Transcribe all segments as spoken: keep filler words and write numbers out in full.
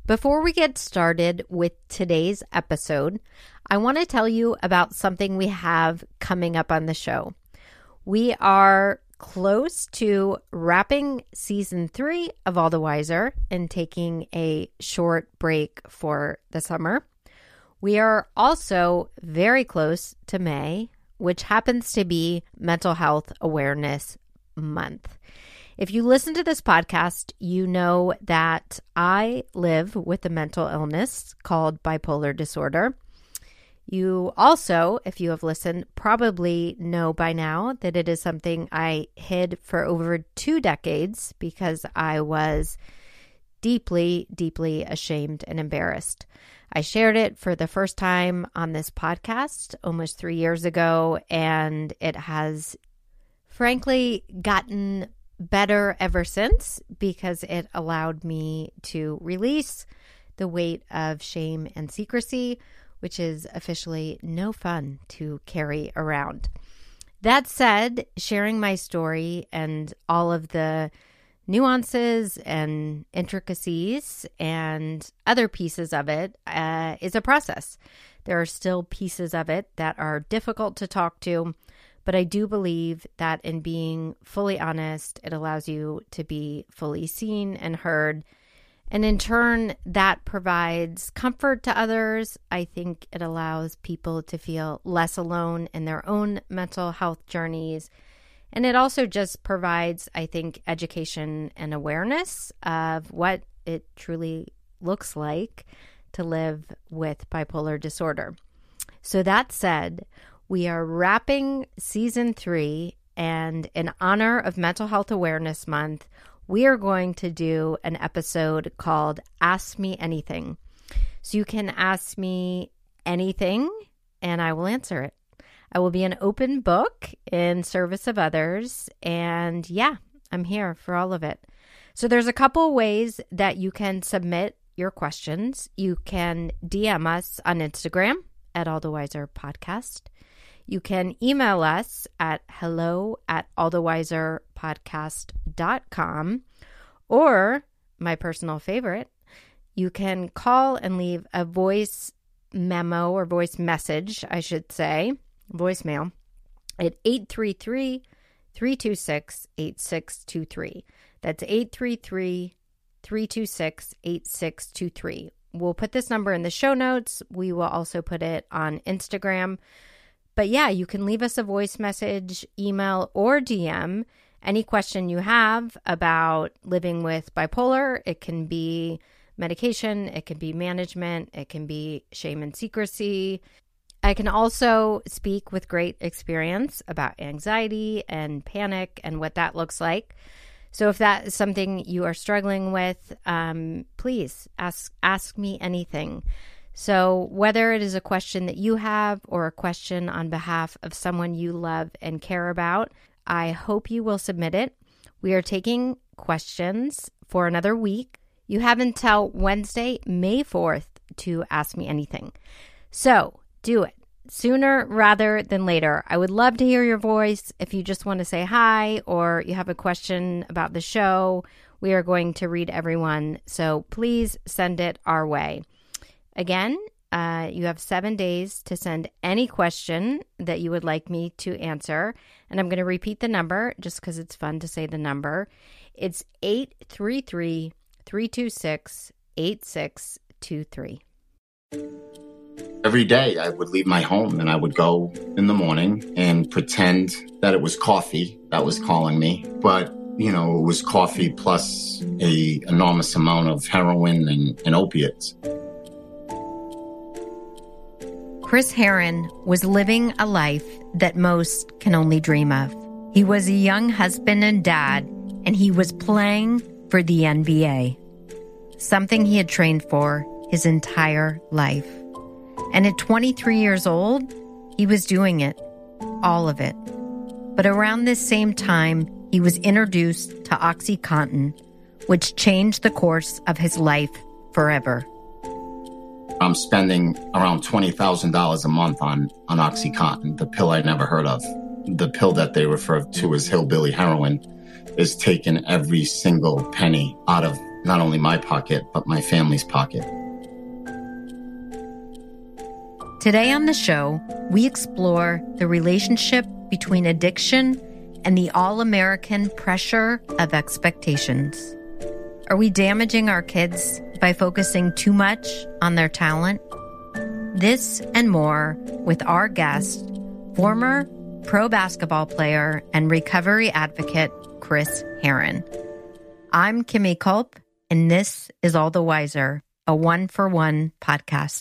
Before we get started with today's episode, I want to tell you about something we have coming up on the show. We are close to wrapping season three of All the Wiser and taking a short break for the summer. We are also very close to May, which happens to be Mental Health Awareness Month. If you listen to this podcast, you know that I live with a mental illness called bipolar disorder. You also, if you have listened, probably know by now that it is something I hid for over two decades because I was deeply, deeply ashamed and embarrassed. I shared it for the first time on this podcast almost three years ago, and it has frankly gotten better ever since because it allowed me to release the weight of shame and secrecy, which is officially no fun to carry around. That said, sharing my story and all of the nuances and intricacies and other pieces of it uh, is a process. There are still pieces of it that are difficult to talk to, but I do believe that in being fully honest, it allows you to be fully seen and heard. And in turn, that provides comfort to others. I think it allows people to feel less alone in their own mental health journeys. And it also just provides, I think, education and awareness of what it truly looks like to live with bipolar disorder. So that said, we are wrapping season three, and in honor of Mental Health Awareness Month, we are going to do an episode called Ask Me Anything. So you can ask me anything and I will answer it. I will be an open book in service of others. And yeah, I'm here for all of it. So there's a couple ways that you can submit your questions. You can D M us on Instagram at All the Wiser Podcast. You can email us at hello at allthewiserpodcast dot com, or my personal favorite, you can call and leave a voice memo or voice message, I should say, voicemail at eight three three, three two six, eight six two three. That's eight three three, three two six, eight six two three. We'll put this number in the show notes. We will also put it on Instagram. But yeah, you can leave us a voice message, email, or D M any question you have about living with bipolar. It can be medication, it can be management, it can be shame and secrecy. I can also speak with great experience about anxiety and panic and what that looks like. So if that is something you are struggling with, um, please ask ask me anything. So whether it is a question that you have or a question on behalf of someone you love and care about, I hope you will submit it. We are taking questions for another week. You have until Wednesday, May fourth to ask me anything. So do it sooner rather than later. I would love to hear your voice. If you just want to say hi or you have a question about the show, we are going to read everyone. So please send it our way. Again, uh, you have seven days to send any question that you would like me to answer. And I'm going to repeat the number just because it's fun to say the number. It's eight three three, three two six, eight six two three. Every day I would leave my home and I would go in the morning and pretend that it was coffee that was calling me. But, you know, it was coffee plus a enormous amount of heroin and, and opiates. Chris Herron was living a life that most can only dream of. He was a young husband and dad, and he was playing for the N B A, something he had trained for his entire life. And at twenty-three years old, he was doing it, all of it. But around this same time, he was introduced to OxyContin, which changed the course of his life forever. I'm spending around twenty thousand dollars a month on, on OxyContin, the pill I'd never heard of. The pill that they refer to as hillbilly heroin is taking every single penny out of not only my pocket, but my family's pocket. Today on the show, we explore the relationship between addiction and the all-American pressure of expectations. Are we damaging our kids by focusing too much on their talent? This and more with our guest, former pro basketball player and recovery advocate, Chris Herren. I'm Kimmy Culp, and this is All the Wiser, a one-for-one podcast.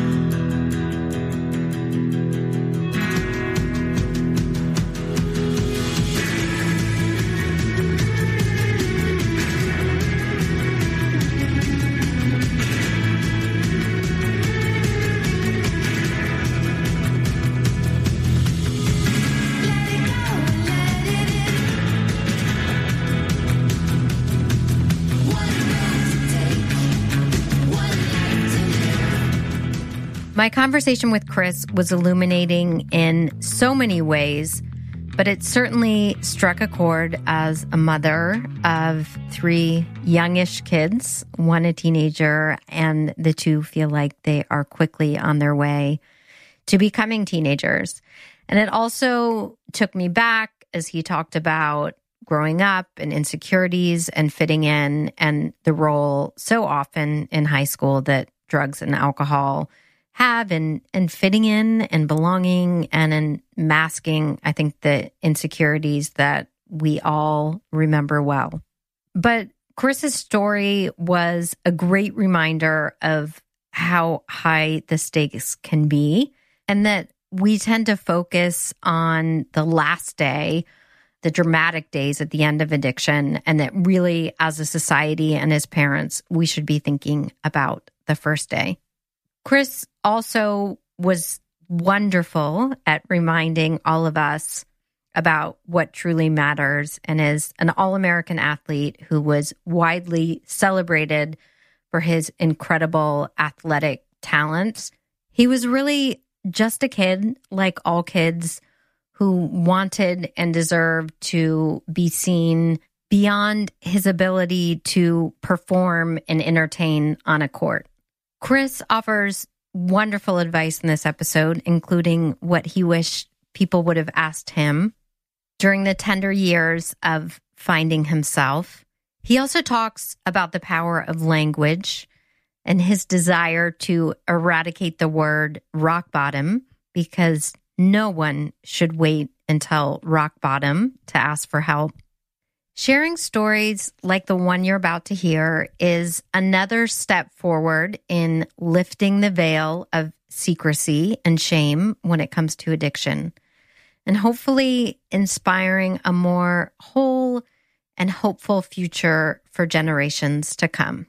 My conversation with Chris was illuminating in so many ways, but it certainly struck a chord as a mother of three youngish kids, one a teenager, and the two feel like they are quickly on their way to becoming teenagers. And it also took me back as he talked about growing up and insecurities and fitting in and the role so often in high school that drugs and alcohol have in, in fitting in and belonging and in masking, I think, the insecurities that we all remember well. But Chris's story was a great reminder of how high the stakes can be, and that we tend to focus on the last day, the dramatic days at the end of addiction, and that really, as a society and as parents, we should be thinking about the first day. Chris also was wonderful at reminding all of us about what truly matters, and is an all-American athlete who was widely celebrated for his incredible athletic talents. He was really just a kid, like all kids, who wanted and deserved to be seen beyond his ability to perform and entertain on a court. Chris offers wonderful advice in this episode, including what he wished people would have asked him during the tender years of finding himself. He also talks about the power of language and his desire to eradicate the word rock bottom, because no one should wait until rock bottom to ask for help. Sharing stories like the one you're about to hear is another step forward in lifting the veil of secrecy and shame when it comes to addiction, and hopefully inspiring a more whole and hopeful future for generations to come.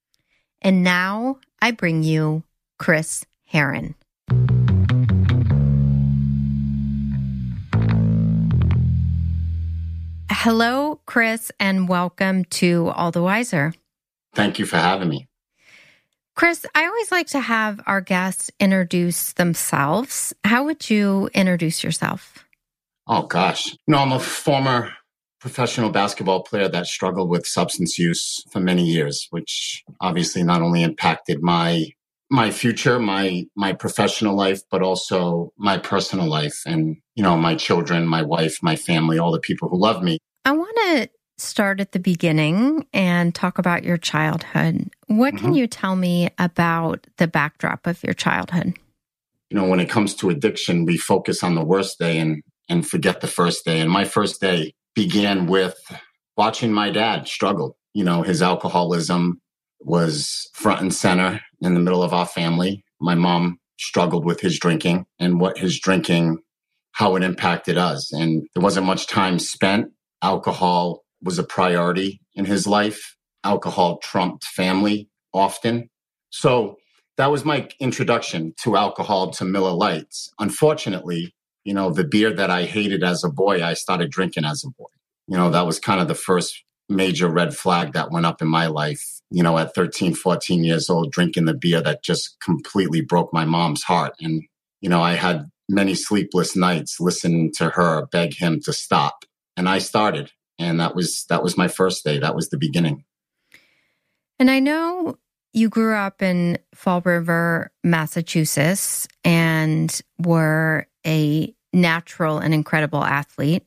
And now I bring you Chris Herren. Hello, Chris, and welcome to All the Wiser. Thank you for having me. Chris, I always like to have our guests introduce themselves. How would you introduce yourself? Oh, gosh. No, I'm a former professional basketball player that struggled with substance use for many years, which obviously not only impacted my my future, my my professional life, but also my personal life and, you know, my children, my wife, my family, all the people who love me. I want to start at the beginning and talk about your childhood. What mm-hmm. can you tell me about the backdrop of your childhood? You know, when it comes to addiction, we focus on the worst day and, and forget the first day. And my first day began with watching my dad struggle. You know, his alcoholism was front and center in the middle of our family. My mom struggled with his drinking and what his drinking, how it impacted us. And there wasn't much time spent. Alcohol was a priority in his life. Alcohol trumped family often. So that was my introduction to alcohol, to Miller Lights. Unfortunately, you know, the beer that I hated as a boy, I started drinking as a boy. You know, that was kind of the first major red flag that went up in my life. You know, at thirteen, fourteen years old, drinking the beer that just completely broke my mom's heart. And, you know, I had many sleepless nights listening to her beg him to stop. And I started. And that was that was my first day. That was the beginning. And I know you grew up in Fall River, Massachusetts, and were a natural and incredible athlete,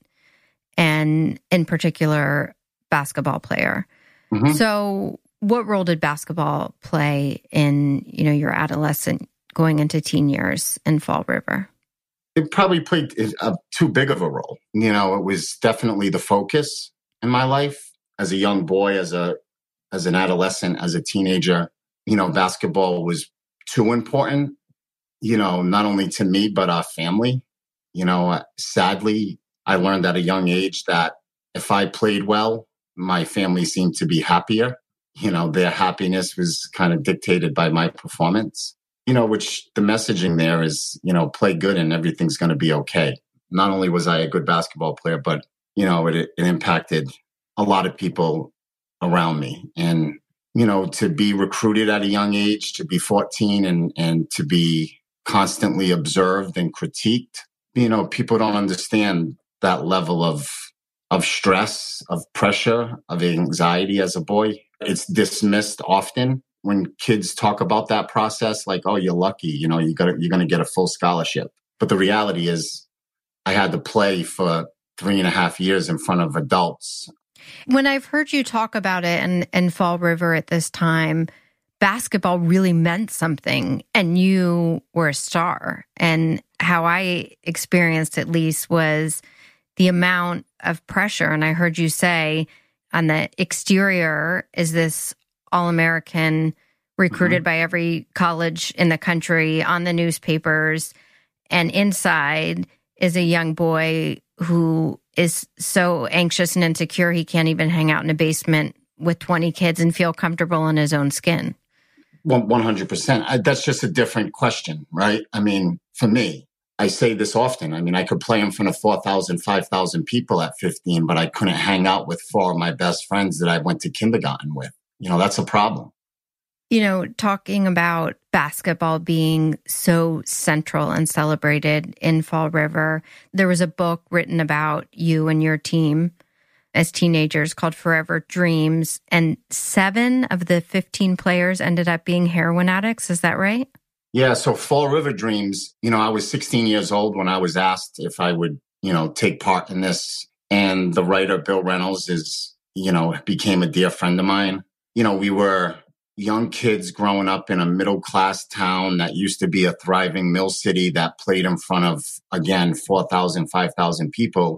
and in particular, basketball player. Mm-hmm. So what role did basketball play in, you know, your adolescent going into teen years in Fall River? It probably played a, too big of a role. You know, it was definitely the focus in my life as a young boy, as a as an adolescent, as a teenager. You know, basketball was too important, you know, not only to me, but our family. You know, sadly, I learned at a young age that if I played well, my family seemed to be happier. You know, their happiness was kind of dictated by my performance, you know, which the messaging there is, you know, play good and everything's going to be okay. Not only was I a good basketball player, but, you know, it, it impacted a lot of people around me. And, you know, to be recruited at a young age, to be fourteen and, and to be constantly observed and critiqued, you know, people don't understand that level of of stress, of pressure, of anxiety as a boy. It's dismissed often when kids talk about that process, like, oh, you're lucky, you know, you got you're going to get a full scholarship. But the reality is I had to play for three and a half years in front of adults. When I've heard you talk about it and, and Fall River at this time, basketball really meant something and you were a star. And how I experienced at least was the amount of pressure. And I heard you say on the exterior is this All-American recruited mm-hmm. by every college in the country on the newspapers. And inside is a young boy who is so anxious and insecure he can't even hang out in a basement with twenty kids and feel comfortable in his own skin. one hundred percent. I, that's just a different question, right? I mean, for me, I say this often. I mean, I could play in front of four thousand, five thousand people at fifteen, but I couldn't hang out with four of my best friends that I went to kindergarten with. You know, that's a problem. You know, talking about basketball being so central and celebrated in Fall River, there was a book written about you and your team as teenagers called Forever Dreams, and seven of the fifteen players ended up being heroin addicts. Is that right? Yeah, so Fall River Dreams, you know, I was sixteen years old when I was asked if I would, you know, take part in this. And the writer, Bill Reynolds, is, you know, became a dear friend of mine. You know, we were young kids growing up in a middle-class town that used to be a thriving mill city that played in front of, again, four thousand, five thousand people,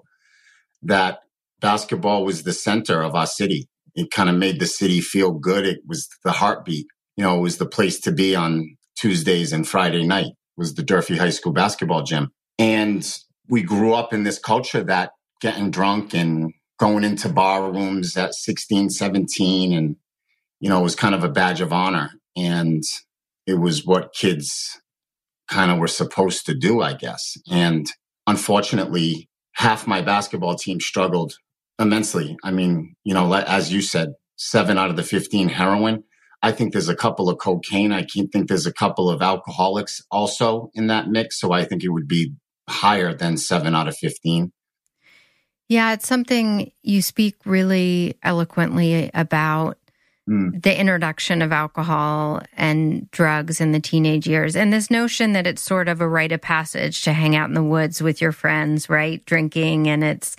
that basketball was the center of our city. It kind of made the city feel good. It was the heartbeat. You know, it was the place to be on Tuesdays and Friday night. It was the Durfee High School basketball gym. And we grew up in this culture that getting drunk and going into bar rooms at sixteen, seventeen, and, you know, it was kind of a badge of honor. And it was what kids kind of were supposed to do, I guess. And unfortunately, half my basketball team struggled immensely. I mean, you know, as you said, seven out of the fifteen heroin. I think there's a couple of cocaine. I can't think there's a couple of alcoholics also in that mix. So I think it would be higher than seven out of fifteen. Yeah, it's something you speak really eloquently about, mm. the introduction of alcohol and drugs in the teenage years. And this notion that it's sort of a rite of passage to hang out in the woods with your friends, right? Drinking, and it's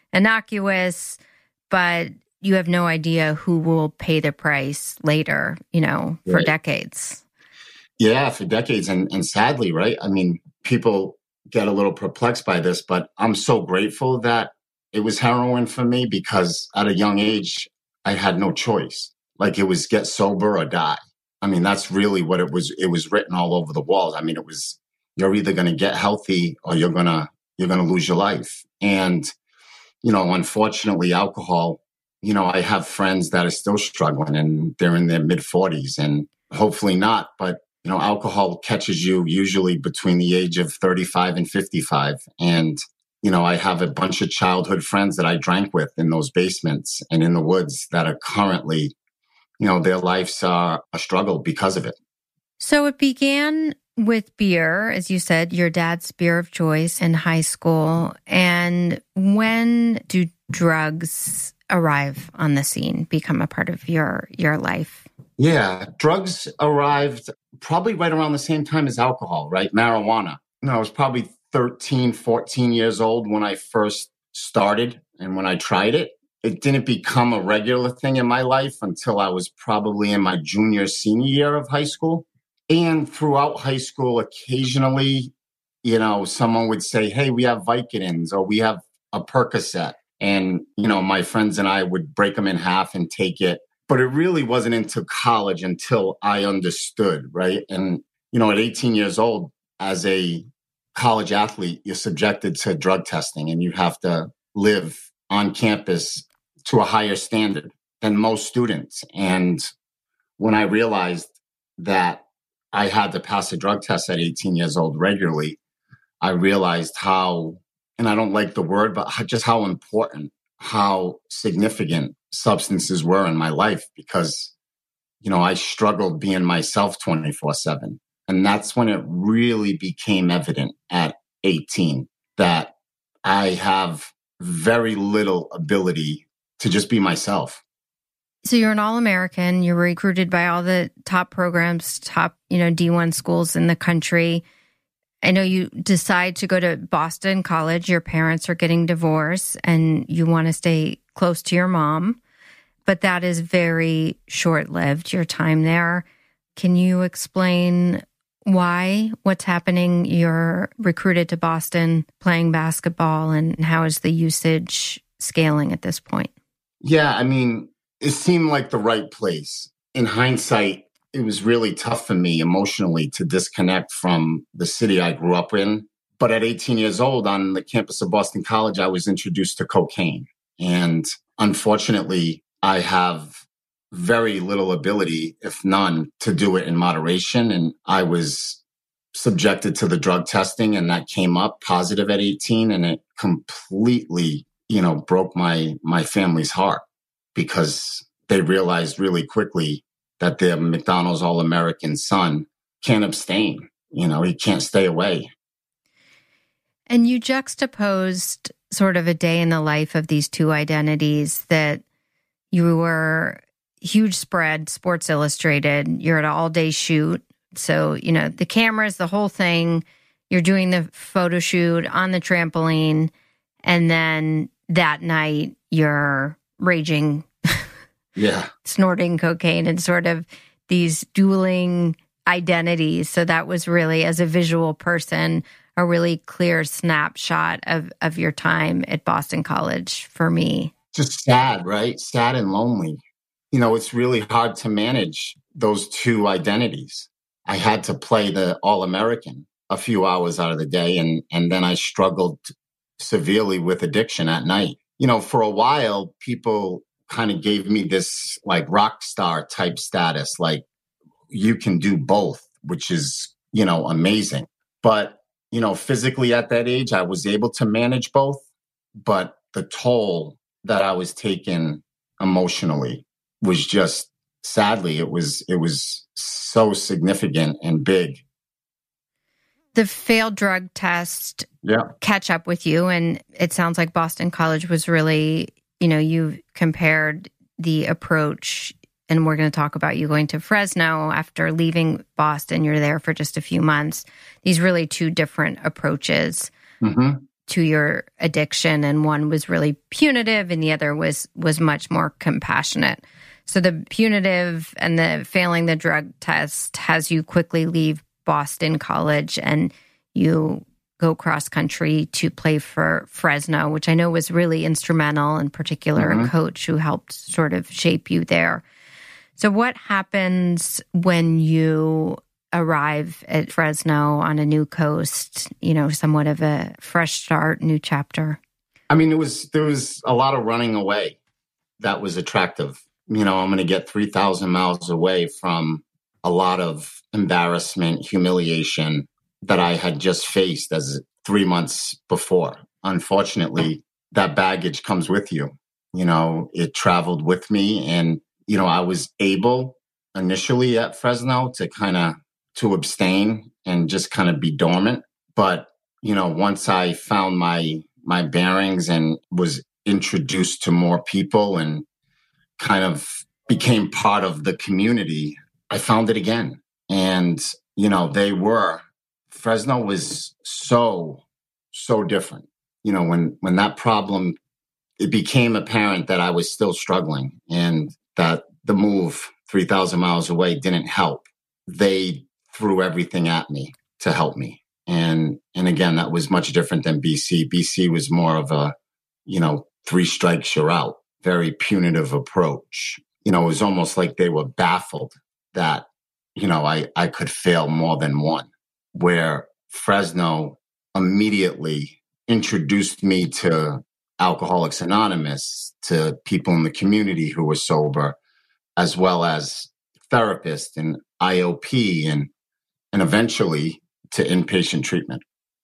innocuous, but you have no idea who will pay the price later, you know, for right. decades. Yeah, for decades. And, and sadly, right? I mean, people get a little perplexed by this, but I'm so grateful that it was heroin for me, because at a young age, I had no choice. Like, it was get sober or die. I mean, that's really what it was. It was written all over the walls. I mean, it was, you're either going to get healthy or you're going to, you're going to lose your life. And, you know, unfortunately, alcohol, you know, I have friends that are still struggling and they're in their mid forties, and hopefully not. But, you know, alcohol catches you usually between the age of thirty-five and fifty-five. And, you know, I have a bunch of childhood friends that I drank with in those basements and in the woods that are currently, you know, their lives are a struggle because of it. So it began with beer, as you said, your dad's beer of choice in high school. And when do drugs arrive on the scene, become a part of your your life? Yeah, drugs arrived probably right around the same time as alcohol, right? Marijuana. You know, I was probably thirteen, fourteen years old when I first started and when I tried it. It didn't become a regular thing in my life until I was probably in my junior, senior year of high school. And throughout high school, occasionally, you know, someone would say, hey, we have Vicodins or we have a Percocet. And, you know, my friends and I would break them in half and take it. But it really wasn't into college until I understood, right? And, you know, at eighteen years old, as a college athlete, you're subjected to drug testing and you have to live on campus to a higher standard than most students. And when I realized that I had to pass a drug test at eighteen years old regularly, I realized how, and I don't like the word, but just how important, how significant substances were in my life because, you know, I struggled being myself twenty-four seven. And that's when it really became evident at eighteen that I have very little ability to just be myself. So you're an All-American. You're recruited by all the top programs, top, you know, D one schools in the country. I know you decide to go to Boston College. Your parents are getting divorced and you want to stay close to your mom, but that is very short-lived, your time there. Can you explain why, what's happening? You're recruited to Boston playing basketball, and how is the usage scaling at this point? Yeah, I mean, it seemed like the right place. In hindsight, it was really tough for me emotionally to disconnect from the city I grew up in. But at eighteen years old, on the campus of Boston College, I was introduced to cocaine. And unfortunately, I have very little ability, if none, to do it in moderation. And I was subjected to the drug testing, and that came up positive at eighteen. And it completely, you know, broke my my family's heart because they realized really quickly that their McDonald's All-American son can't abstain. You know, he can't stay away. And you juxtaposed sort of a day in the life of these two identities, that you were huge spread, Sports Illustrated, you're at an all-day shoot. So, you know, the cameras, the whole thing, you're doing the photo shoot on the trampoline, and then that night you're raging, yeah, snorting cocaine, and sort of these dueling identities. So that was really, as a visual person, a really clear snapshot of, of your time at Boston College for me. Just sad, right? Sad and lonely. You know, it's really hard to manage those two identities. I had to play the All-American a few hours out of the day, and, and then I struggled severely with addiction at night. You know, for a while, people kind of gave me this like rock star type status, like you can do both, which is, you know, amazing. But, you know, physically at that age, I was able to manage both, but the toll that I was taking emotionally was just, sadly, it was, it was so significant and big. The failed drug test yeah. catch up with you, and it sounds like Boston College was really, you know, you compared the approach, and we're going to talk about you going to Fresno after leaving Boston. You're there for just a few months. These really two different approaches mm-hmm. to your addiction, and one was really punitive and the other was was much more compassionate. So the punitive and the failing the drug test has you quickly leave Boston College and you go cross country to play for Fresno, which I know was really instrumental, in particular mm-hmm. a coach who helped sort of shape you there. So what happens when you arrive at Fresno on a new coast, you know, somewhat of a fresh start, new chapter? I mean, it was, there was a lot of running away that was attractive. You know, I'm going to get three thousand miles away from a lot of embarrassment, humiliation that I had just faced as three months before. Unfortunately, that baggage comes with you. You know, it traveled with me, and, you know, I was able initially at Fresno to kind of to abstain and just kind of be dormant. But, you know, once I found my my bearings and was introduced to more people and kind of became part of the community, I found it again. And, you know, they were, Fresno was so, so different. You know, when, when that problem, it became apparent that I was still struggling and that the move three thousand miles away didn't help. They threw everything at me to help me. And, and again, that was much different than B C. B C was more of a, you know, three strikes, you're out, very punitive approach. You know, it was almost like they were baffled that, you know, I, I could fail more than one, where Fresno immediately introduced me to Alcoholics Anonymous, to people in the community who were sober, as well as therapists and I O P and, and eventually to inpatient treatment.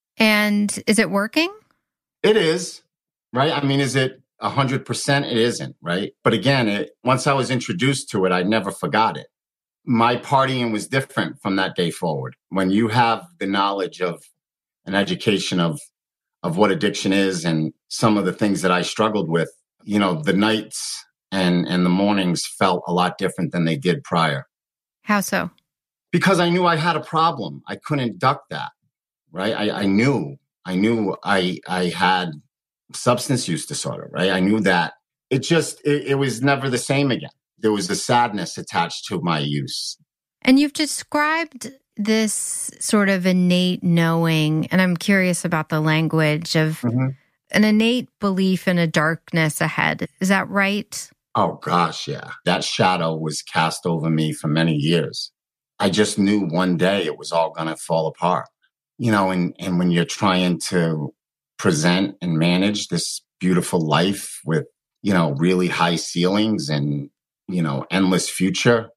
And is it working? It is, right? I mean, is it one hundred percent? It isn't, right? But again, it, once I was introduced to it, I never forgot it. My partying was different from that day forward. When you have the knowledge of an education of, of what addiction is and some of the things that I struggled with, you know, the nights and, and the mornings felt a lot different than they did prior. How so? Because I knew I had a problem. I couldn't duck that, right? I, I knew, I knew I, I had substance use disorder, right? I knew that it just, it, it was never the same again. There was a sadness attached to my use. And you've described this sort of innate knowing, and I'm curious about the language of mm-hmm. an innate belief in a darkness ahead. Is that right? Oh gosh, yeah. That shadow was cast over me for many years. I just knew one day it was all going to fall apart. You know, and, and when you're trying to present and manage this beautiful life with, you know, really high ceilings and, you know, endless future.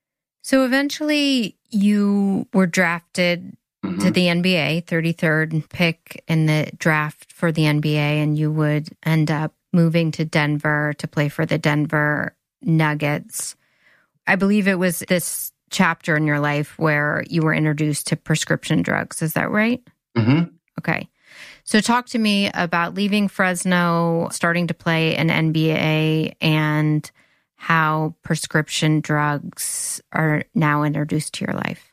So eventually you were drafted mm-hmm. to the N B A, thirty-third pick in the draft for the N B A, and you would end up moving to Denver to play for the Denver Nuggets. I believe it was this chapter in your life where you were introduced to prescription drugs. Is that right? Mm-hmm. Okay. So talk to me about leaving Fresno, starting to play in N B A, and how prescription drugs are now introduced to your life.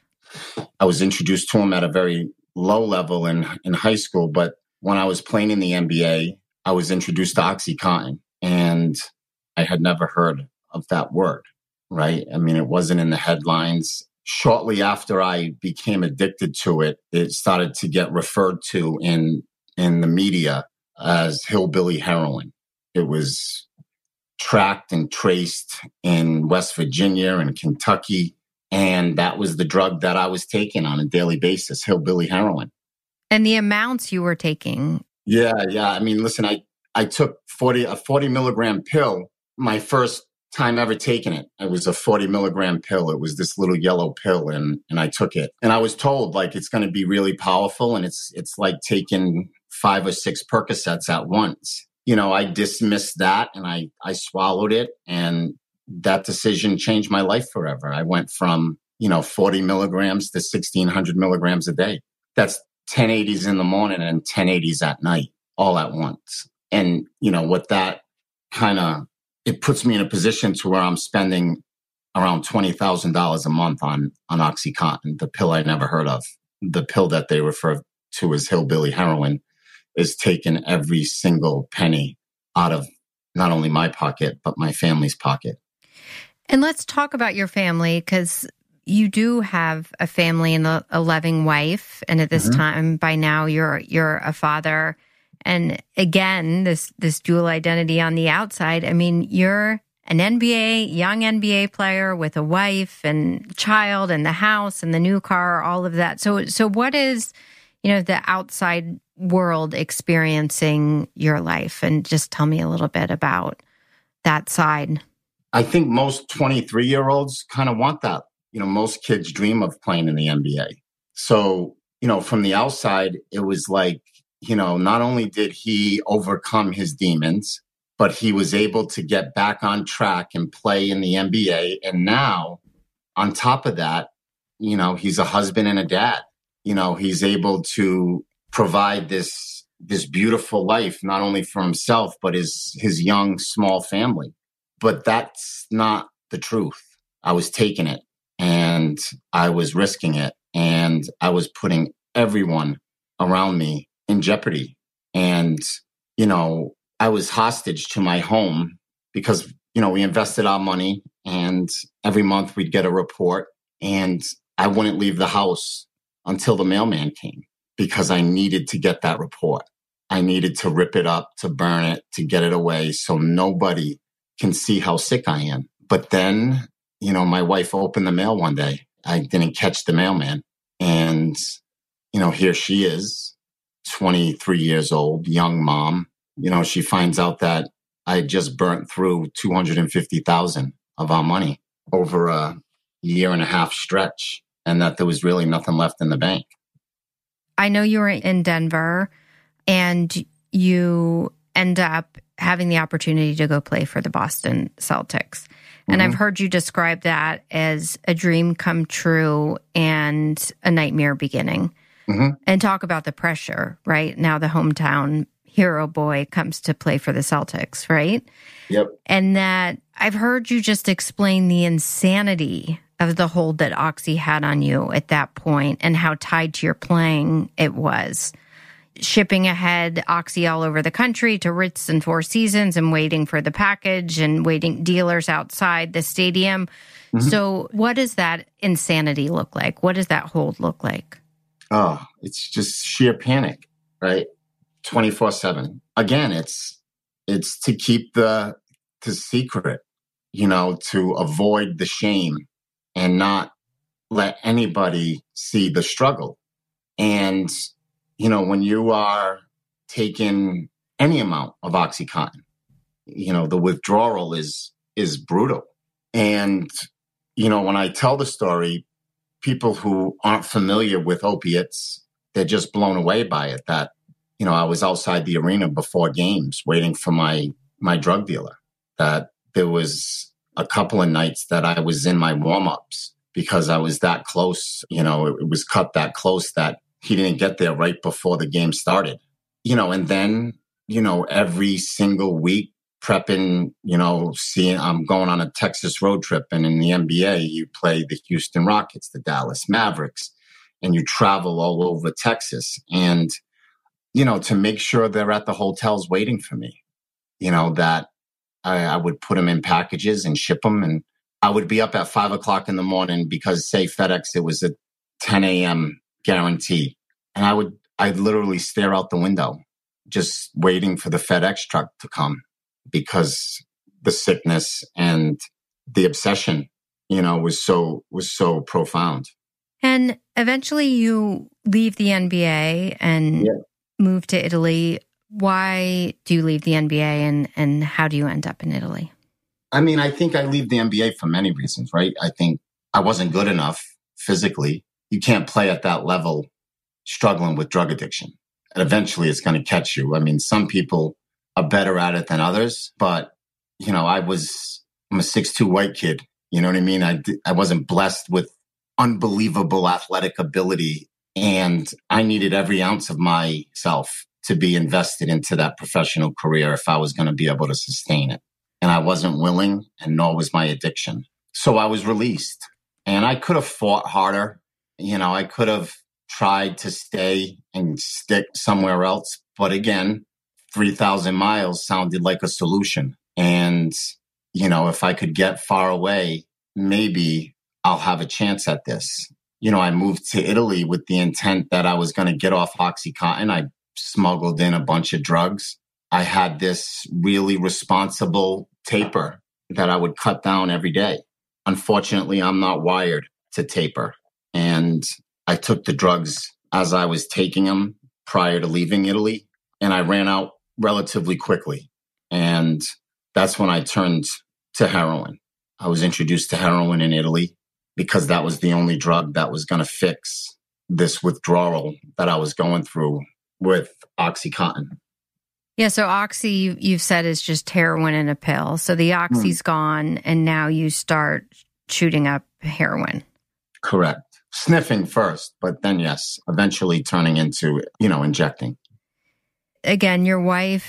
I was introduced to them at a very low level in, in high school, but when I was playing in the N B A, I was introduced to OxyContin, and I had never heard of that word, right? I mean, it wasn't in the headlines. Shortly after I became addicted to it, it started to get referred to in in the media as hillbilly heroin. It was tracked and traced in West Virginia and Kentucky, and that was the drug that I was taking on a daily basis, hillbilly heroin. And the amounts you were taking. Yeah, yeah. I mean, listen, I, I took forty a forty milligram pill, my first time ever taking it. It was a forty milligram pill. It was this little yellow pill, and and I took it. And I was told, like, it's going to be really powerful, and it's it's like taking five or six Percocets at once. You know, I dismissed that, and I I swallowed it, and that decision changed my life forever. I went from, you know, forty milligrams to sixteen hundred milligrams a day. That's ten eighties in the morning and ten eighties at night, all at once. And, you know, what that kind of, it puts me in a position to where I'm spending around twenty thousand dollars a month on, on OxyContin, the pill I never heard of. The pill that they refer to as hillbilly heroin is taking every single penny out of not only my pocket, but my family's pocket. And let's talk about your family, because you do have a family and a, a loving wife. And at this mm-hmm. time, by now, you're you're a father. And again, this this dual identity on the outside. I mean, you're an N B A, young N B A player with a wife and child and the house and the new car, all of that. So, so what is, you know, the outside world experiencing your life? And just tell me a little bit about that side. I think most twenty-three-year-olds kind of want that. You know, most kids dream of playing in the N B A. So, you know, from the outside, it was like, you know, not only did he overcome his demons, but he was able to get back on track and play in the N B A. And now, on top of that, you know, he's a husband and a dad. You know, he's able to provide this this beautiful life, not only for himself, but his his young, small family. But that's not the truth. I was taking it and I was risking it and I was putting everyone around me in jeopardy. And, you know, I was hostage to my home because, you know, we invested our money and every month we'd get a report and I wouldn't leave the house until the mailman came because I needed to get that report. I needed to rip it up, to burn it, to get it away so nobody can see how sick I am. But then, you know, my wife opened the mail one day. I didn't catch the mailman. And, you know, here she is, twenty-three years old, young mom. You know, she finds out that I just burnt through two hundred fifty thousand dollars of our money over a year and a half stretch and that there was really nothing left in the bank. I know you were in Denver and you end up having the opportunity to go play for the Boston Celtics. And mm-hmm. I've heard you describe that as a dream come true and a nightmare beginning. Mm-hmm. And talk about the pressure, right? Now the hometown hero boy comes to play for the Celtics, right? Yep. And that I've heard you just explain the insanity of the hold that Oxy had on you at that point and how tied to your playing it was. Shipping ahead Oxy all over the country to Ritz and Four Seasons and waiting for the package and waiting dealers outside the stadium. Mm-hmm. So what does that insanity look like? What does that hold look like? Oh, it's just sheer panic, right? twenty-four seven. Again, it's it's to keep the the secret, you know, to avoid the shame and not let anybody see the struggle. And, you know, when you are taking any amount of OxyContin, you know, the withdrawal is is brutal. And, you know, when I tell the story, people who aren't familiar with opiates, they're just blown away by it. That, you know, I was outside the arena before games waiting for my my drug dealer. That there was a couple of nights that I was in my warm-ups because I was that close. You know, it, it was cut that close that he didn't get there right before the game started. You know, and then, you know, every single week prepping, you know, seeing I'm going on a Texas road trip, and in the N B A, you play the Houston Rockets, the Dallas Mavericks, and you travel all over Texas. And, you know, to make sure they're at the hotels waiting for me, you know, that I, I would put them in packages and ship them. And I would be up at five o'clock in the morning because, say, FedEx, it was a ten a.m. guarantee. And I would, I'd literally stare out the window, just waiting for the FedEx truck to come because the sickness and the obsession, you know, was so, was so profound. And eventually you leave the N B A and yeah. move to Italy. Why do you leave the N B A and, and how do you end up in Italy? I mean, I think I leave the N B A for many reasons, right? I think I wasn't good enough physically. You can't play at that level struggling with drug addiction. And eventually it's going to catch you. I mean, some people are better at it than others, but, you know, I was, I'm a six two white kid. You know what I mean? I, I wasn't blessed with unbelievable athletic ability, and I needed every ounce of myself to be invested into that professional career if I was going to be able to sustain it. And I wasn't willing, and nor was my addiction. So I was released, and I could have fought harder. You know, I could have tried to stay and stick somewhere else. But again, three thousand miles sounded like a solution. And, you know, if I could get far away, maybe I'll have a chance at this. You know, I moved to Italy with the intent that I was going to get off OxyContin. I smuggled in a bunch of drugs. I had this really responsible taper that I would cut down every day. Unfortunately, I'm not wired to taper. And I took the drugs as I was taking them prior to leaving Italy, and I ran out relatively quickly. And that's when I turned to heroin. I was introduced to heroin in Italy because that was the only drug that was going to fix this withdrawal that I was going through with OxyContin. Yeah, so Oxy, you've said, is just heroin in a pill. So the Oxy's mm. gone, and now you start shooting up heroin. Correct. Sniffing first, but then, yes, eventually turning into, you know, injecting. Again, your wife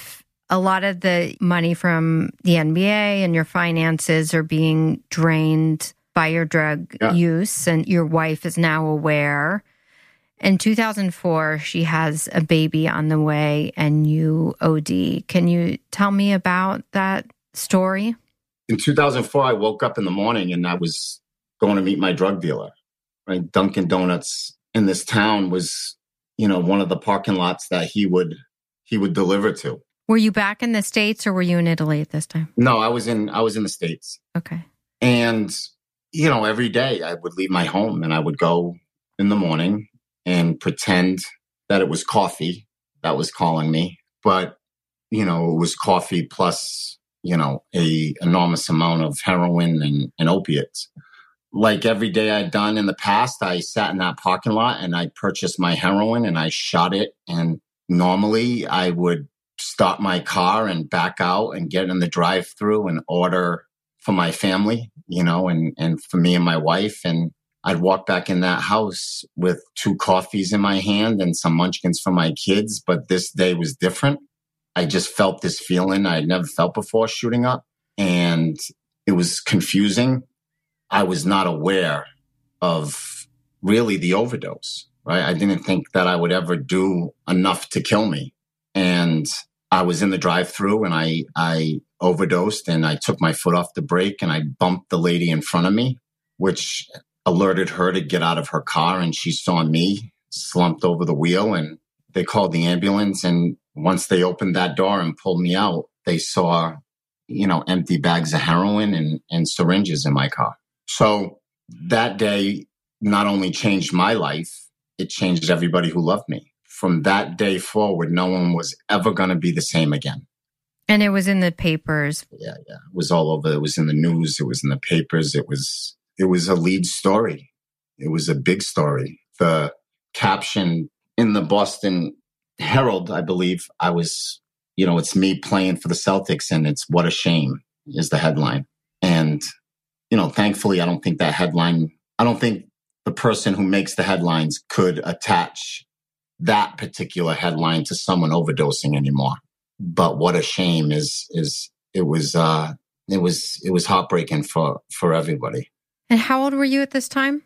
a lot of the money from the N B A and your finances are being drained by your drug Yeah. use, and your wife is now aware. In two thousand four, she has a baby on the way and you O D. Can you tell me about that story? In two thousand four, I woke up in the morning and I was going to meet my drug dealer, right? Dunkin' Donuts in this town was, you know, one of the parking lots that he would, he would deliver to. Were you back in the States or were you in Italy at this time? No, I was in, I was in the States. Okay. And, you know, every day I would leave my home and I would go in the morning and pretend that it was coffee that was calling me. But, you know, it was coffee plus, you know, a enormous amount of heroin and, and opiates. Like every day I'd done in the past, I sat in that parking lot and I purchased my heroin and I shot it. And normally I would stop my car and back out and get in the drive-through and order for my family, you know, and, and for me and my wife. And I'd walk back in that house with two coffees in my hand and some munchkins for my kids. But this day was different. I just felt this feeling I had never felt before shooting up. And it was confusing. I was not aware of really the overdose, right? I didn't think that I would ever do enough to kill me. And I was in the drive-through and I, I overdosed and I took my foot off the brake and I bumped the lady in front of me, which alerted her to get out of her car. And she saw me slumped over the wheel and they called the ambulance. And once they opened that door and pulled me out, they saw, you know, empty bags of heroin and, and syringes in my car. So that day not only changed my life, it changed everybody who loved me. From that day forward, no one was ever going to be the same again. And it was in the papers. Yeah, yeah. It was all over. It was in the news. It was in the papers. It was, it was a lead story. It was a big story. The caption in the Boston Herald, I believe, I was, you know, it's me playing for the Celtics and it's "What a Shame" is the headline. And, you know, thankfully, I don't think that headline, I don't think the person who makes the headlines could attach that particular headline to someone overdosing anymore. But "What a Shame" is, is, it was, uh, it was, it was heartbreaking for, for everybody. And how old were you at this time?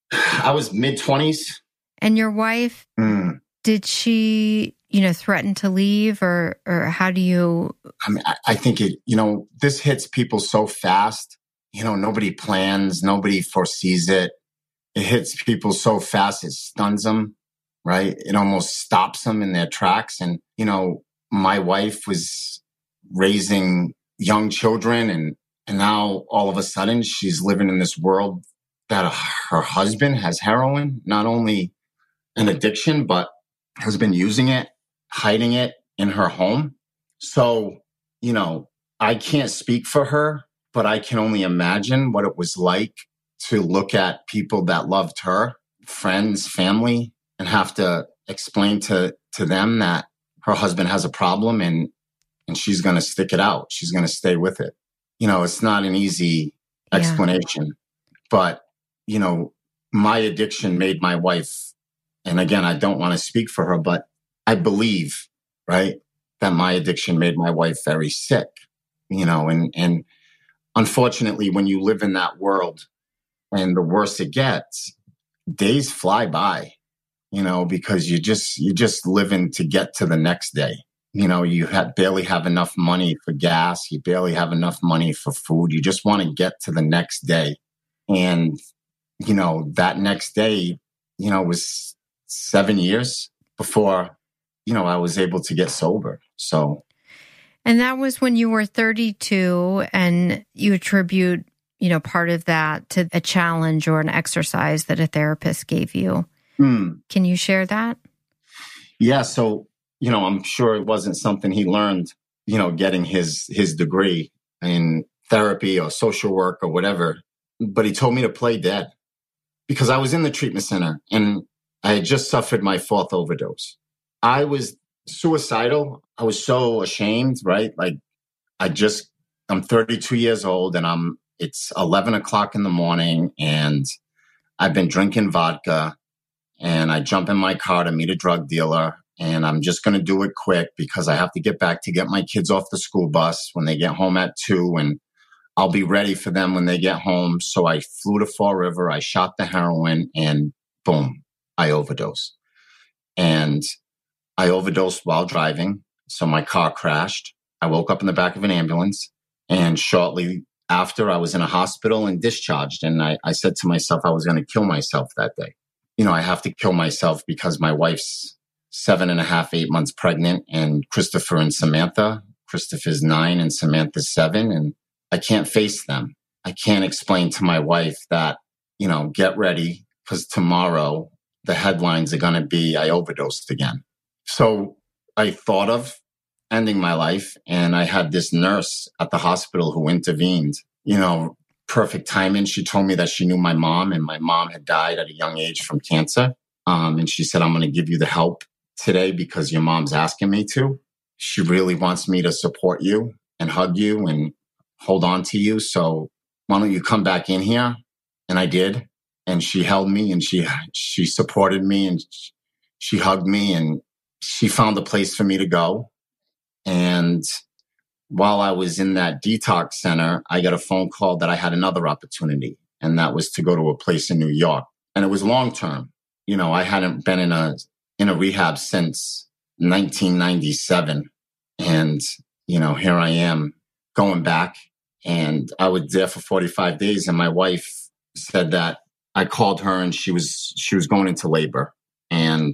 I was mid twenties. And your wife, Mm. did she, you know, threaten to leave or, or how do you? I mean, I, I think it, you know, this hits people so fast. You know, nobody plans, nobody foresees it. It hits people so fast, it stuns them, right? It almost stops them in their tracks. And, you know, my wife was raising young children and, and now all of a sudden she's living in this world that her husband has heroin, not only an addiction, but has been using it, hiding it in her home. So, you know, I can't speak for her, but I can only imagine what it was like to look at people that loved her, friends, family, and have to explain to, to them that her husband has a problem and, and she's going to stick it out. She's going to stay with it. You know, it's not an easy explanation, yeah. But, you know, my addiction made my wife, and again, I don't want to speak for her, but I believe, right, that my addiction made my wife very sick, you know, and, and unfortunately, when you live in that world and the worse it gets, days fly by, you know, because you just, you're just living to get to the next day. You know, you have, barely have enough money for gas. You barely have enough money for food. You just want to get to the next day. And, you know, that next day, you know, was seven years before, you know, I was able to get sober. So. And that was when you were thirty-two and you attribute, you know, part of that to a challenge or an exercise that a therapist gave you. Mm. Can you share that? Yeah. So, you know, I'm sure it wasn't something he learned, you know, getting his, his degree in therapy or social work or whatever, but he told me to play dead because I was in the treatment center and I had just suffered my fourth overdose. I was suicidal. I was so ashamed, right? Like I just, I'm thirty-two years old and I'm, it's eleven o'clock in the morning and I've been drinking vodka and I jump in my car to meet a drug dealer. And I'm just going to do it quick because I have to get back to get my kids off the school bus when they get home at two. And I'll be ready for them when they get home. So I flew to Fall River. I shot the heroin and boom, I overdosed. And I overdosed while driving. So my car crashed. I woke up in the back of an ambulance. And shortly after, I was in a hospital and discharged. And I, I said to myself, I was going to kill myself that day. You know, I have to kill myself because my wife's seven and a half, eight months pregnant, and Christopher and Samantha. Christopher's nine and Samantha's seven. And I can't face them. I can't explain to my wife that, you know, get ready because tomorrow the headlines are going to be, I overdosed again. So I thought of ending my life, and I had this nurse at the hospital who intervened, you know, perfect timing. She told me that she knew my mom, and my mom had died at a young age from cancer. Um, and she said, I'm going to give you the help today because your mom's asking me to. She really wants me to support you and hug you and hold on to you. So why don't you come back in here? And I did. And she held me and she, she supported me and she hugged me and she found a place for me to go. And while I was in that detox center, I got a phone call that I had another opportunity. And that was to go to a place in New York. And it was long term. You know, I hadn't been in a, in a rehab since nineteen ninety-seven. And, you know, here I am going back, and I was there for forty-five days. And my wife said that I called her and she was, she was going into labor. And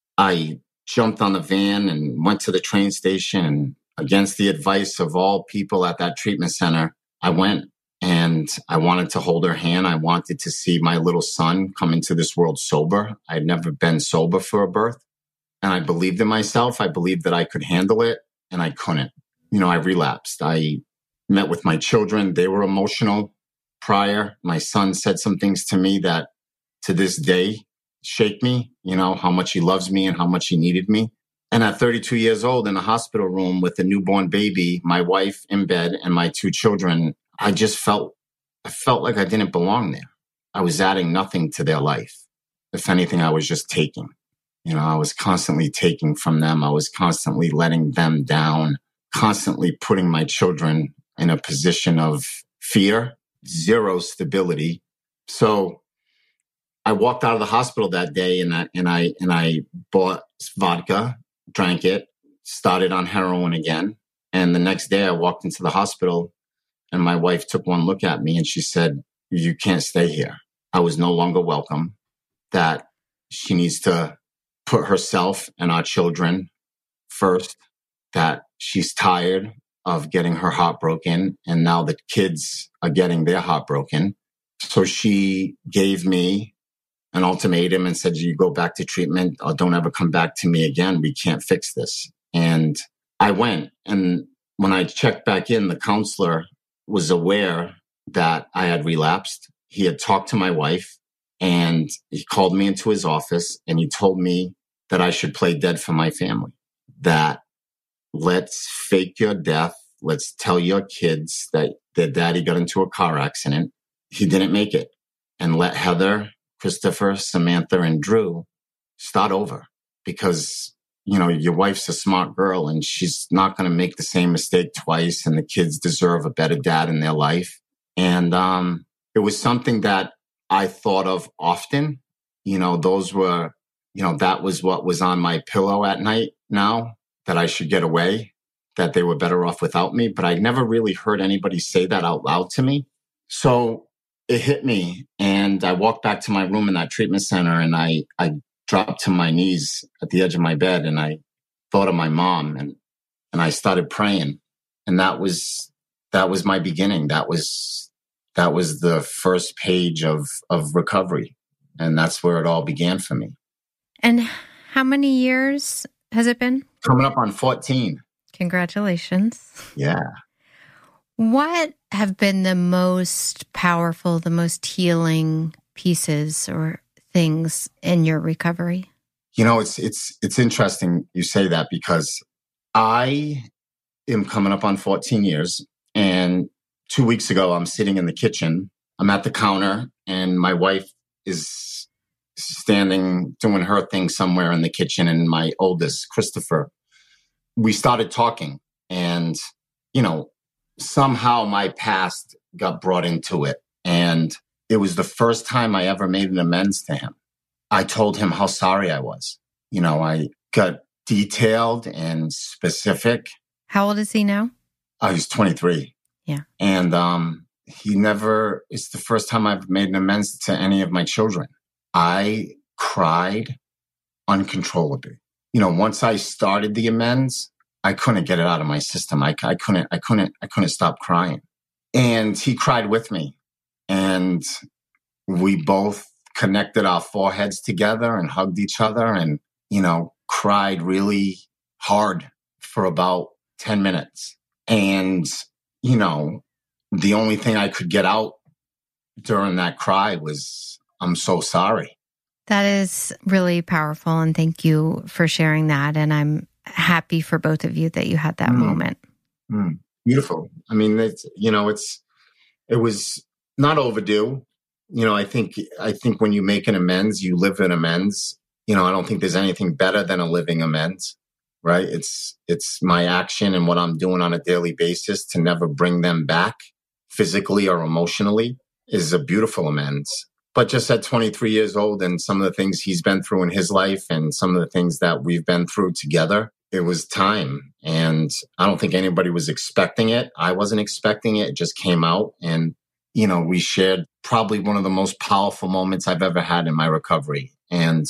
I jumped on the van and went to the train station. And against the advice of all people at that treatment center, I went and I wanted to hold her hand. I wanted to see my little son come into this world sober. I'd never been sober for a birth. And I believed in myself. I believed that I could handle it, and I couldn't. You know, I relapsed. I met with my children. They were emotional prior. My son said some things to me that to this day shake me, you know, how much he loves me and how much he needed me. And at thirty-two years old in a hospital room with a newborn baby, my wife in bed and my two children, I just felt, I felt like I didn't belong there. I was adding nothing to their life. If anything, I was just taking. You know, I was constantly taking from them. I was constantly letting them down, constantly putting my children in a position of fear, zero stability. So I walked out of the hospital that day and I, and I, and I bought vodka, drank it, started on heroin again. And the next day I walked into the hospital and my wife took one look at me and she said, you can't stay here. I was no longer welcome, that she needs to put herself and our children first, that she's tired of getting her heart broken. And now the kids are getting their heart broken. So she gave me an ultimatum and said, you go back to treatment or don't ever come back to me again. We can't fix this. And I went. And when I checked back in, the counselor was aware that I had relapsed. He had talked to my wife and he called me into his office and he told me that I should play dead for my family, that let's fake your death. Let's tell your kids that their daddy got into a car accident. He didn't make it, and let Heather, Christopher, Samantha, and Drew start over, because, you know, your wife's a smart girl and she's not going to make the same mistake twice, and the kids deserve a better dad in their life. And um, it was something that I thought of often. You know, those were, you know, that was what was on my pillow at night now, that I should get away, that they were better off without me. But I never really heard anybody say that out loud to me. So it hit me. And I walked back to my room in that treatment center and I, I dropped to my knees at the edge of my bed and I thought of my mom and, and I started praying. And that was, that was my beginning. That was, that was the first page of, of recovery. And that's where it all began for me. And how many years has it been? Coming up on fourteen. Congratulations. Yeah. What have been the most powerful, the most healing pieces or things in your recovery? You know, it's it's it's interesting you say that, because I am coming up on fourteen years. And two weeks ago, I'm sitting in the kitchen. I'm at the counter and my wife is standing, doing her thing somewhere in the kitchen, and my oldest, Christopher, we started talking. And, you know, somehow my past got brought into it. And it was the first time I ever made an amends to him. I told him how sorry I was. You know, I got detailed and specific. How old is he now? I was twenty-three. Yeah. And um, he never, it's the first time I've made an amends to any of my children. I cried uncontrollably. You know, once I started the amends, I couldn't get it out of my system. I, I couldn't, I couldn't, I couldn't stop crying. And he cried with me. And we both connected our foreheads together and hugged each other and, you know, cried really hard for about ten minutes. And, you know, the only thing I could get out during that cry was, I'm so sorry. That is really powerful. And thank you for sharing that. And I'm happy for both of you that you had that mm. moment. Mm. Beautiful. I mean, it's, you know, it's, it was not overdue. You know, I think, I think when you make an amends, you live an amends. You know, I don't think there's anything better than a living amends, right? It's, it's my action and what I'm doing on a daily basis to never bring them back physically or emotionally is a beautiful amends. But just at twenty-three years old and some of the things he's been through in his life and some of the things that we've been through together, it was time. And I don't think anybody was expecting it. I wasn't expecting it. It just came out. And, you know, we shared probably one of the most powerful moments I've ever had in my recovery. And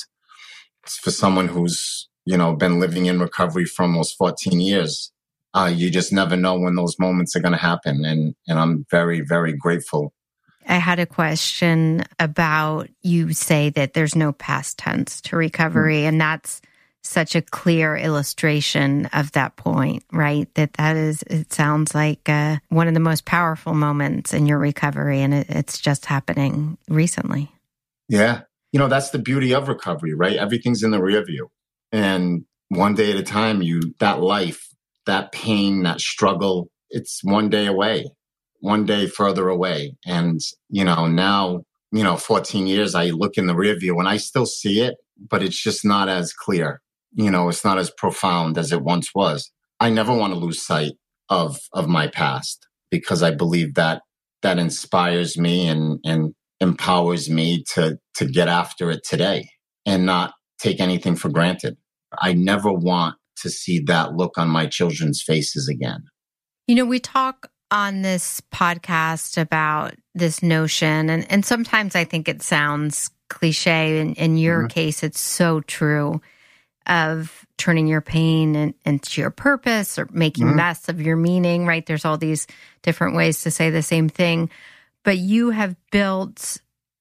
for someone who's, you know, been living in recovery for almost fourteen years, uh, you just never know when those moments are going to happen. And, and I'm very, very grateful. I had a question about, you say that there's no past tense to recovery, mm-hmm. and that's such a clear illustration of that point, right? That that is, it sounds like uh, one of the most powerful moments in your recovery, and it, it's just happening recently. Yeah. You know, that's the beauty of recovery, right? Everything's in the rear view. And one day at a time, you, that life, that pain, that struggle, it's one day away. One day further away. And, you know, now, you know, fourteen years, I look in the rear view and I still see it, but it's just not as clear. You know, it's not as profound as it once was. I never want to lose sight of, of my past because I believe that that inspires me and, and empowers me to, to get after it today and not take anything for granted. I never want to see that look on my children's faces again. You know, we talk on this podcast about this notion, and, and sometimes I think it sounds cliche. In, in your mm-hmm. case, it's so true, of turning your pain in, into your purpose or making mm-hmm. mess of your meaning, right? There's all these different ways to say the same thing. But you have built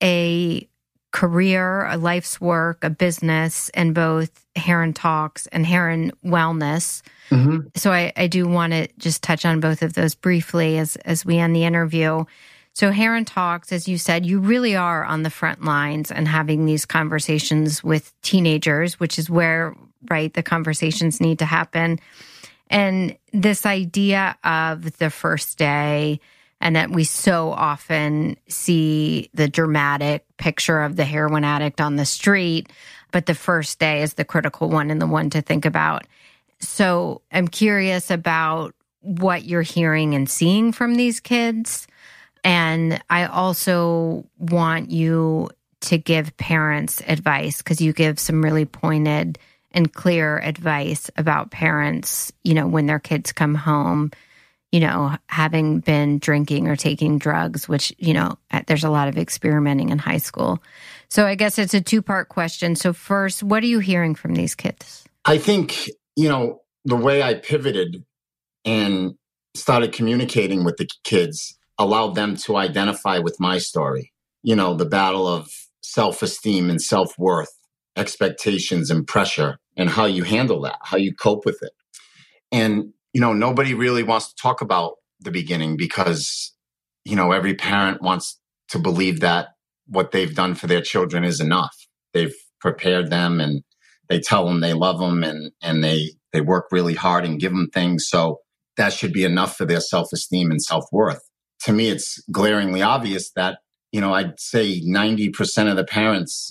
a career, a life's work, a business in both Heron Talks and Heron Wellness. Mm-hmm. So I, I do want to just touch on both of those briefly as, as we end the interview. So Heron Talks, as you said, you really are on the front lines and having these conversations with teenagers, which is where, right, the conversations need to happen. And this idea of the first day, and that we so often see the dramatic picture of the heroin addict on the street, but the first day is the critical one and the one to think about. So I'm curious about what you're hearing and seeing from these kids. And I also want you to give parents advice, because you give some really pointed and clear advice about parents, you know, when their kids come home, you know, having been drinking or taking drugs, which, you know, there's a lot of experimenting in high school. So I guess it's a two-part question. So first, what are you hearing from these kids? I think, you know, the way I pivoted and started communicating with the kids allowed them to identify with my story. You know, the battle of self-esteem and self-worth, expectations and pressure, and how you handle that, how you cope with it. And, you know, nobody really wants to talk about the beginning because, you know, every parent wants to believe that what they've done for their children is enough. They've prepared them and they tell them they love them and, and they, they work really hard and give them things. So that should be enough for their self-esteem and self-worth. To me, it's glaringly obvious that, you know, I'd say ninety percent of the parents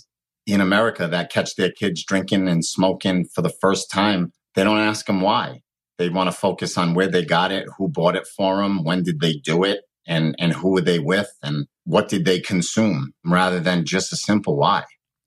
in America that catch their kids drinking and smoking for the first time, they don't ask them why. They want to focus on where they got it, who bought it for them, when did they do it, and, and who were they with, and what did they consume, rather than just a simple why.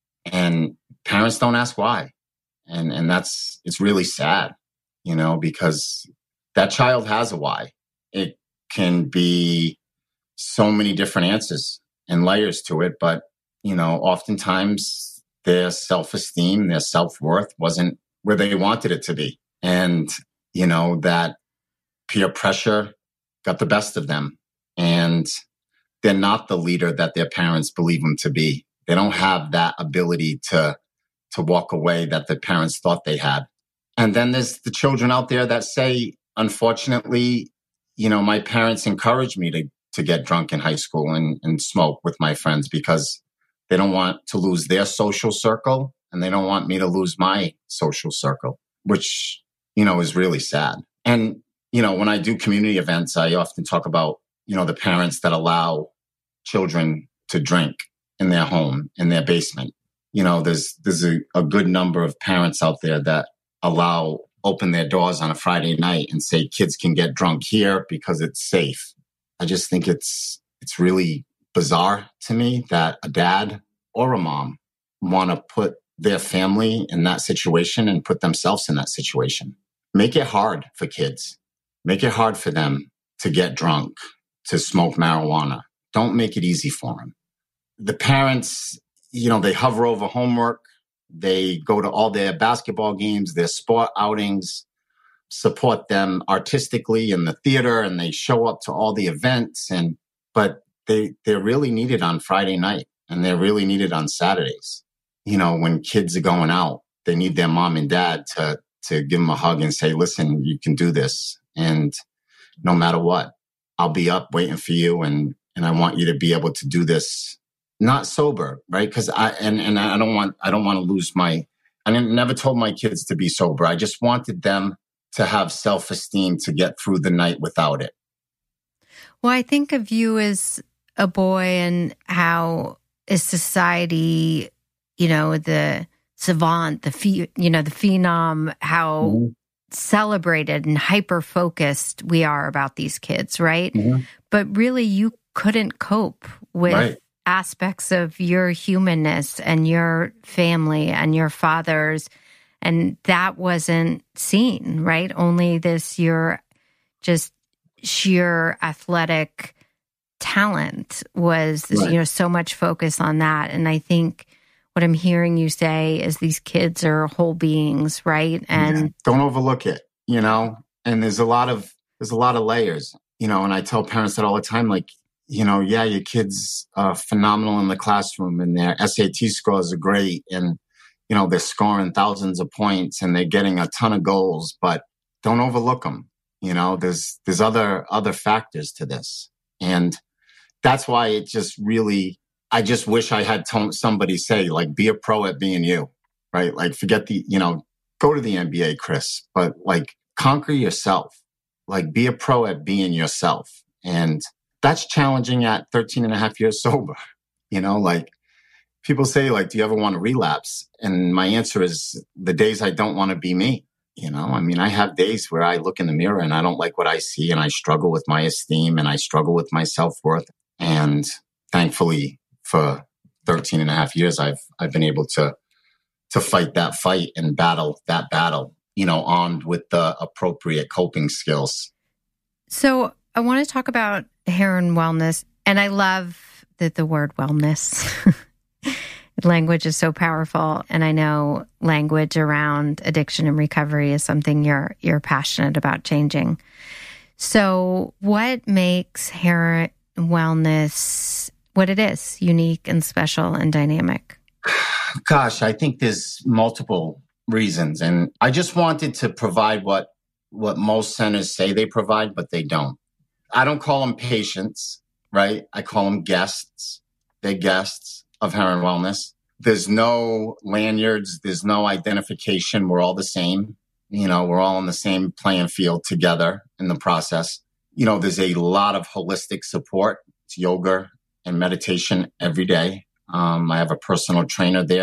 And parents don't ask why. And, and that's, it's really sad, you know, because that child has a why. It can be so many different answers and layers to it, but, you know, oftentimes their self-esteem, their self-worth wasn't where they wanted it to be. And, you know, that peer pressure got the best of them. And they're not the leader that their parents believe them to be. They don't have that ability to, to walk away that the parents thought they had. And then there's the children out there that say, unfortunately, you know, my parents encouraged me to, to get drunk in high school and, and smoke with my friends because they don't want to lose their social circle and they don't want me to lose my social circle, which, you know, is really sad. And, you know, when I do community events, I often talk about, you know, the parents that allow children to drink in their home, in their basement. You know, there's, there's a, a good number of parents out there that allow, open their doors on a Friday night and say kids can get drunk here because it's safe. I just think it's, it's really bizarre to me that a dad or a mom want to put their family in that situation and put themselves in that situation. Make it hard for kids. Make it hard for them to get drunk, to smoke marijuana. Don't make it easy for them. The parents, you know, they hover over homework. They go to all their basketball games, their sport outings, support them artistically in the theater, and they show up to all the events. And but they they're really needed on Friday night, and they're really needed on Saturdays. You know, when kids are going out, they need their mom and dad to to give them a hug and say, "Listen, you can do this, and no matter what, I'll be up waiting for you, and and I want you to be able to do this." Not sober, right? Because I and and I don't want I don't want to lose my. I never told my kids to be sober. I just wanted them to have self-esteem to get through the night without it. Well, I think of you as a boy and how is society, you know, the savant, the phe, you know, the phenom, how mm-hmm. celebrated and hyper-focused we are about these kids, right? Mm-hmm. But really, you couldn't cope with. Right. Aspects of your humanness and your family and your fathers, and that wasn't seen, right? Only this your just sheer athletic talent was, right. you know, so much focus on that. And I think what I'm hearing you say is these kids are whole beings, right? And yeah. Don't overlook it, you know. And there's a lot of there's a lot of layers, you know. And I tell parents that all the time, like. You know, yeah, your kids are phenomenal in the classroom and their S A T scores are great and, you know, they're scoring thousands of points and they're getting a ton of goals, but don't overlook them. You know, there's, there's other, other factors to this. And that's why it just really, I just wish I had t- somebody say, like, be a pro at being you, right? Like, forget the, you know, go to the N B A, Chris, but like, conquer yourself, like, be a pro at being yourself. And that's challenging at thirteen and a half years sober. You know, like people say, like, do you ever want to relapse? And my answer is the days I don't want to be me. You know, I mean, I have days where I look in the mirror and I don't like what I see and I struggle with my esteem and I struggle with my self-worth. And thankfully for thirteen and a half years, I've, I've been able to, to fight that fight and battle that battle, you know, armed with the appropriate coping skills. So I want to talk about Heron Wellness. And I love that the word wellness, language is so powerful. And I know language around addiction and recovery is something you're you're passionate about changing. So what makes Heron Wellness what it is, unique and special and dynamic? Gosh, I think there's multiple reasons. And I just wanted to provide what what most centers say they provide, but they don't. I don't call them patients, right? I call them guests. They're guests of Heron Wellness. There's no lanyards. There's no identification. We're all the same. You know, we're all on the same playing field together in the process. You know, there's a lot of holistic support. It's yoga and meditation every day. Um, I have a personal trainer there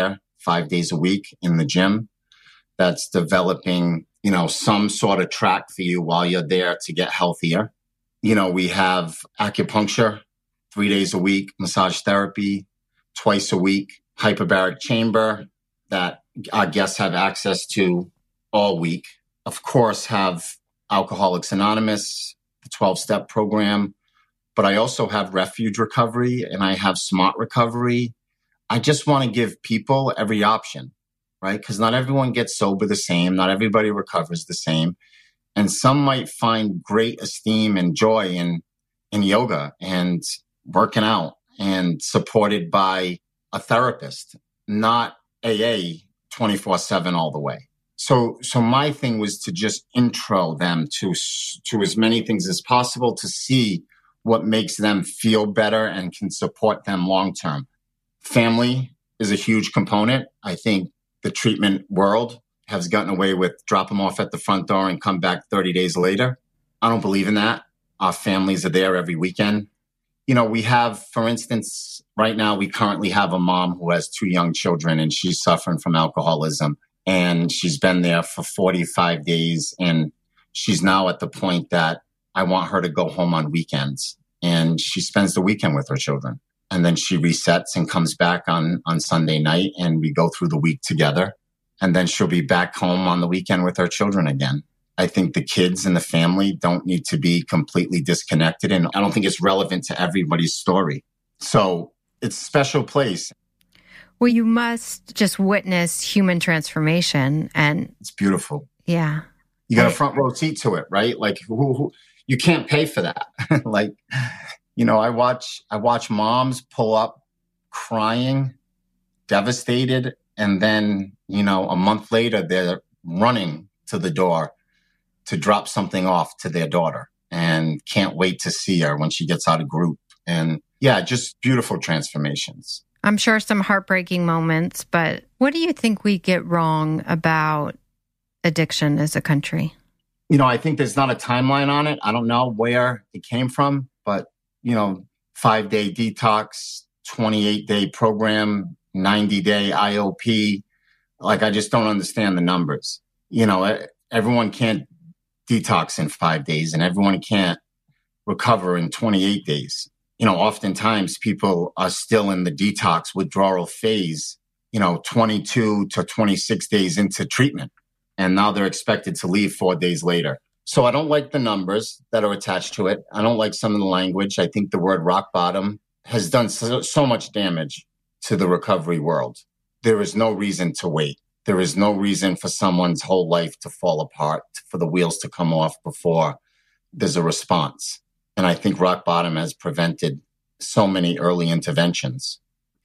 five days a week in the gym that's developing, you know, some sort of track for you while you're there to get healthier. You know, we have acupuncture three days a week, massage therapy twice a week, hyperbaric chamber that our guests have access to all week. Of course, have Alcoholics Anonymous, the twelve-step program, but I also have Refuge Recovery and I have Smart Recovery. I just want to give people every option, right? Because not everyone gets sober the same. Not everybody recovers the same. And some might find great esteem and joy in, in yoga and working out and supported by a therapist, not A A twenty-four seven all the way. So, so my thing was to just intro them to, to as many things as possible to see what makes them feel better and can support them long-term. Family is a huge component. I think the treatment world has gotten away with drop them off at the front door and come back thirty days later. I don't believe in that. Our families are there every weekend. You know, we have, for instance, right now, we currently have a mom who has two young children and she's suffering from alcoholism. And she's been there for forty-five days. And she's now at the point that I want her to go home on weekends. And she spends the weekend with her children. And then she resets and comes back on, on Sunday night. And we go through the week together. And then she'll be back home on the weekend with her children again. I think the kids and the family don't need to be completely disconnected. And I don't think it's relevant to everybody's story. So it's a special place. Well, you must just witness human transformation. And it's beautiful. Yeah. You got a front row seat to it, right? Like who, who you can't pay for that. Like, you know, I watch, I watch moms pull up crying, devastated. And then, you know, a month later, they're running to the door to drop something off to their daughter and can't wait to see her when she gets out of group. And yeah, just beautiful transformations. I'm sure some heartbreaking moments, but what do you think we get wrong about addiction as a country? You know, I think there's not a timeline on it. I don't know where it came from, but, you know, five-day detox, twenty-eight day program, ninety day I O P. Like, I just don't understand the numbers. You know, everyone can't detox in five days and everyone can't recover in twenty-eight days. You know, oftentimes people are still in the detox withdrawal phase, you know, twenty-two to twenty-six days into treatment. And now they're expected to leave four days later. So I don't like the numbers that are attached to it. I don't like some of the language. I think the word rock bottom has done so, so much damage to the recovery world. There is no reason to wait. There is no reason for someone's whole life to fall apart, for the wheels to come off before there's a response. And I think rock bottom has prevented so many early interventions.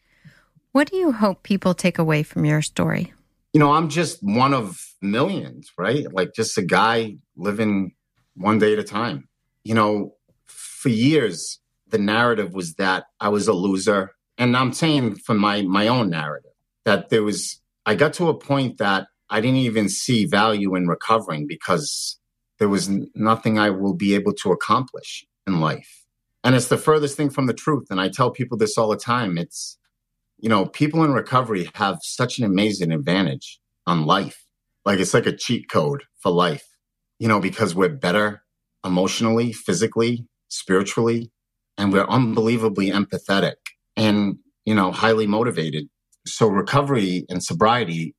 What do you hope people take away from your story? You know, I'm just one of millions, right? Like just a guy living one day at a time. You know, for years, the narrative was that I was a loser. And I'm saying from my, my own narrative that there was, I got to a point that I didn't even see value in recovering because there was nothing I will be able to accomplish in life. And it's the furthest thing from the truth. And I tell people this all the time. It's, you know, people in recovery have such an amazing advantage on life. Like it's like a cheat code for life, you know, because we're better emotionally, physically, spiritually, and we're unbelievably empathetic and, you know, highly motivated. So recovery and sobriety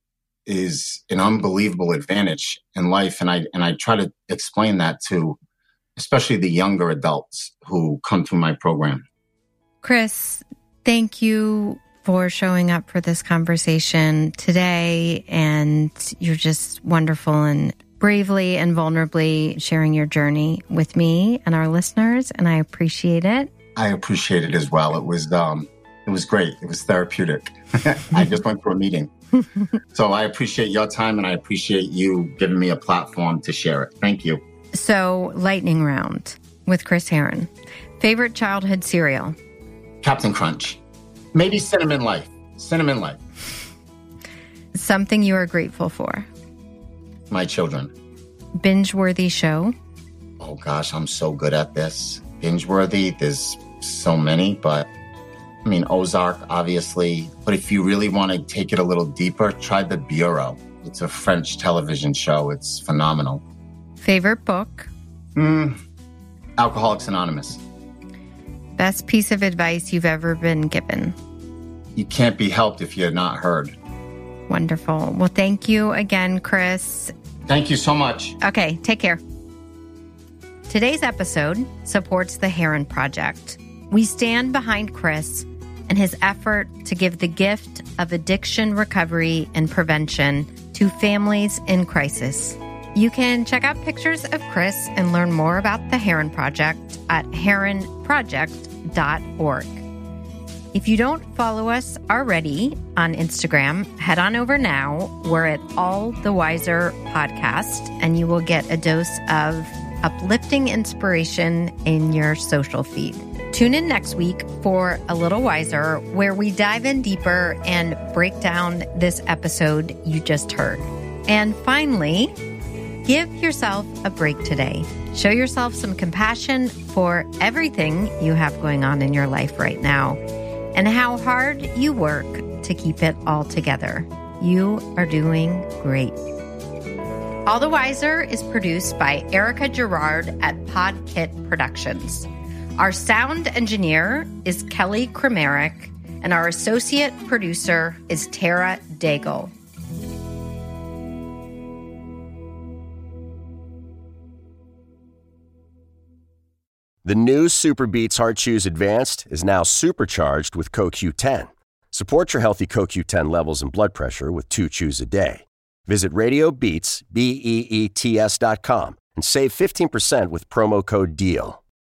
is an unbelievable advantage in life. And I, and I try to explain that to especially the younger adults who come through my program. Chris, thank you for showing up for this conversation today. And you're just wonderful and bravely and vulnerably sharing your journey with me and our listeners. And I appreciate it. I appreciate it as well. It was, um, it was great. It was therapeutic. I just went for a meeting. So I appreciate your time and I appreciate you giving me a platform to share it. Thank you. So, lightning round with Chris Herren. Favorite childhood cereal? Captain Crunch. Maybe Cinnamon Life. Cinnamon Life. Something you are grateful for? My children. Binge-worthy show? Oh gosh, I'm so good at this. Binge-worthy, there's so many, but I mean, Ozark, obviously. But if you really want to take it a little deeper, try The Bureau. It's a French television show. It's phenomenal. Favorite book? Mm, Alcoholics Anonymous. Best piece of advice you've ever been given? You can't be helped if you're not heard. Wonderful. Well, thank you again, Chris. Thank you so much. Okay, take care. Today's episode supports the Heron Project. We stand behind Chris and his effort to give the gift of addiction recovery and prevention to families in crisis. You can check out pictures of Chris and learn more about the Heron Project at heron project dot org. If you don't follow us already on Instagram, head on over now. We're at All the Wiser Podcast, and you will get a dose of uplifting inspiration in your social feed. Tune in next week for A Little Wiser, where we dive in deeper and break down this episode you just heard. And finally, give yourself a break today. Show yourself some compassion for everything you have going on in your life right now and how hard you work to keep it all together. You are doing great. All the Wiser is produced by Erica Gerard at Podkit Productions. Our sound engineer is Kelly Kramerick, and our associate producer is Tara Daigle. The new Super Beats Heart Chews Advanced is now supercharged with C O Q ten. Support your healthy C O Q ten levels and blood pressure with two chews a day. Visit Radio Beats, B E E T S dot com and save fifteen percent with promo code DEAL.